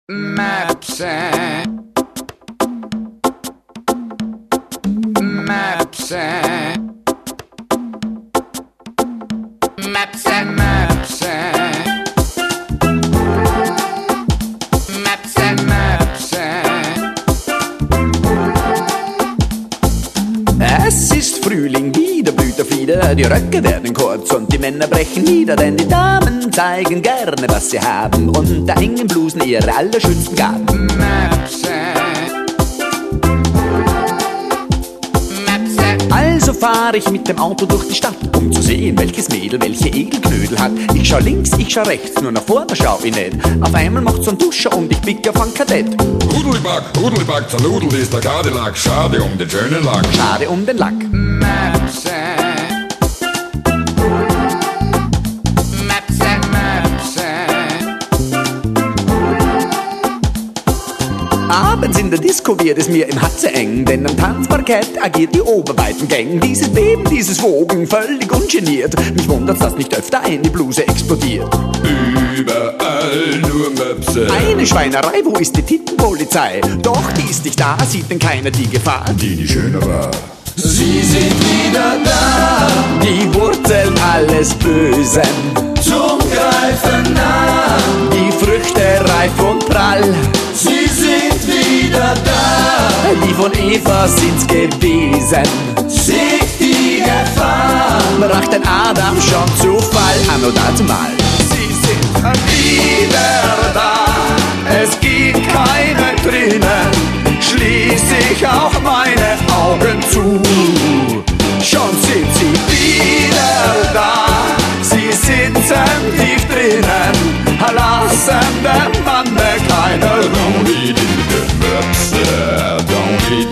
Maps, maps, maps, maps, maps, maps. Es ist Frühling, wieder blüht der Flieder, die Röcke werden kurz und die Männer brechen nieder, denn die Damen zeigen gerne, was sie haben, unter engen Blusen ihre allerschönsten Gaben. Maps, Also fahr ich mit dem Auto durch die Stadt, um zu sehen, welches Mädel welche Egelknödel hat. Ich schau links, ich schau rechts, nur nach vorne schau ich nicht. Auf einmal macht's so ein Duscher und ich bieg auf ein Kadett. Hudelback, zerludelt ist der Cadillac, schade um den schönen Lack. Schade um den Lack. maps, maps, maps. Abends in der Disco wird es mir im Hatze eng, denn am Tanzparkett agiert die Oberweitengang. Dieses Beben, dieses Wogen, völlig ungeniert. Mich wundert's, dass nicht öfter eine Bluse explodiert. Überall nur Möpse, Eine Schweinerei, wo ist die Tittenpolizei? Doch, die ist nicht da, sieht denn keiner die Gefahr? die schöner war. Sie sind wieder da, Die Wurzeln alles Bösen, zum Greifen nah. die Früchte reif und prall. Sie sind wieder da, Die von Eva sind's gewesen, seht die Gefahr. brachten Adam schon zu Fall. Anno dazu mal. Sie sind wieder da, es gibt keine drinnen, schließ ich auch meine Augen zu. Schon sind sie wieder da, sie sitzen tief drinnen, lassen dem Manne keine Ruhe. Don't eat the Möpse, don't eat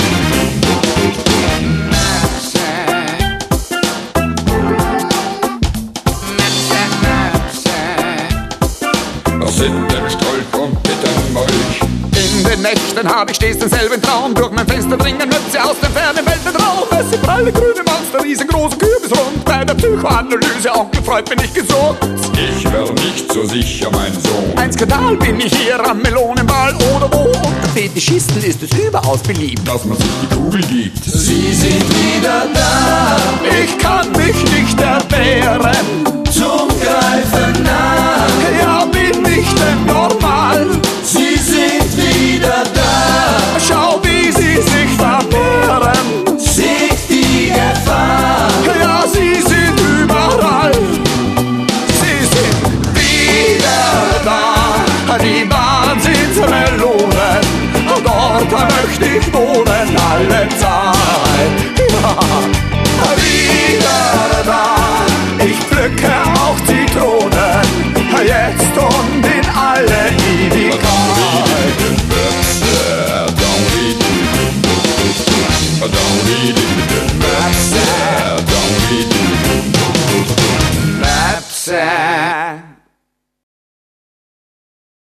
Was sind denn Stolp und Bittermolch? In den Nächten hab ich stets denselben Traum. Durch mein Fenster dringen Möpse aus dem fernen Weltenraum. Es sind alle grüne Monster, riesengroße Kürbisrund. Bei der Psychoanalyse, Onkel Freud, bin ich gesund. Ich wär nicht so sicher, mein Sohn. Ein Skandal bin ich hier am Melonenball oder wo. Unter Fetischisten ist es überaus beliebt. Dass man sich die Kugel gibt. Sie sind wieder da, Ich kann mich nicht erwehren. zum Greifen nah. Ja, bin ich denn normal? Sie sind wieder da, Schau, wie sie sich vermehren. seht die Gefahr. Ja, sie sind überall. Sie sind wieder da, die Wahnsinnsmelonen. Dort möchte ich wohnen alle Zeit. Ja.